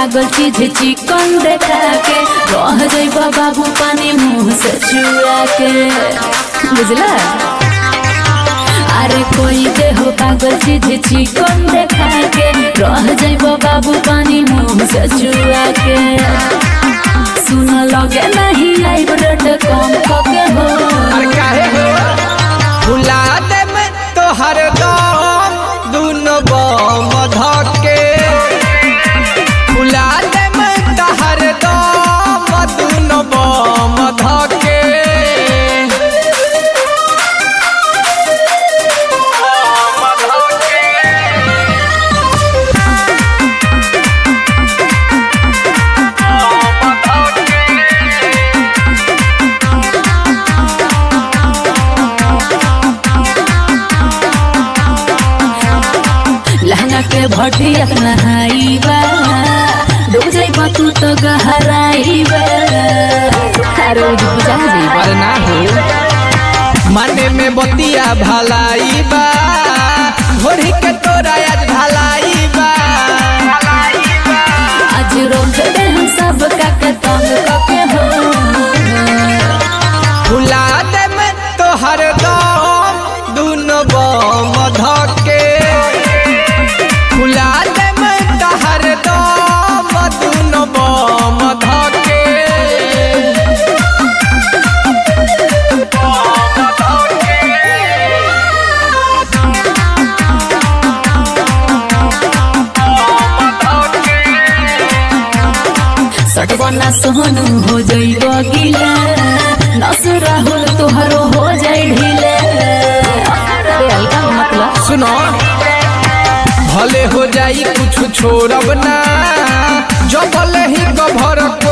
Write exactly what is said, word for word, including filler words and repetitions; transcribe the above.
पागल चीज चिकन देखा के रह जाइब बाबू पानी मुंह से चुआ के बुझला। अरे कोई दे हो पागल चीज चिकन देखा के रह जाइब बाबू पानी मुंह से चुआ के। सुन लगे नहीं लाइव रेट कम कके हो काहे हो भुला दे में तो हर दम दुनो बम धके भुला दे में तो हर दम दुनो बम धके लहंगा के भटिया नहाइबा डूब जाइबा तू तो गहराइबा। अरे बुझा जाइबा अरे ना हो माने में बतिया भलाई बा घोड़ी के तोरा आज भलाई बा आज रोक दे हम सब का के तंग कके हो भुला दे में तो हर दम दुनो बम धके भुला दे में तो हर दम दुनो बम धके सटबना सोहनु हो जाइब गिला नस राहुल तोहरो हो जाए ढीले। अरे हल्का मतलब सुनो भले हो जाई कुछ छोड़ब ना जो भले ही कभर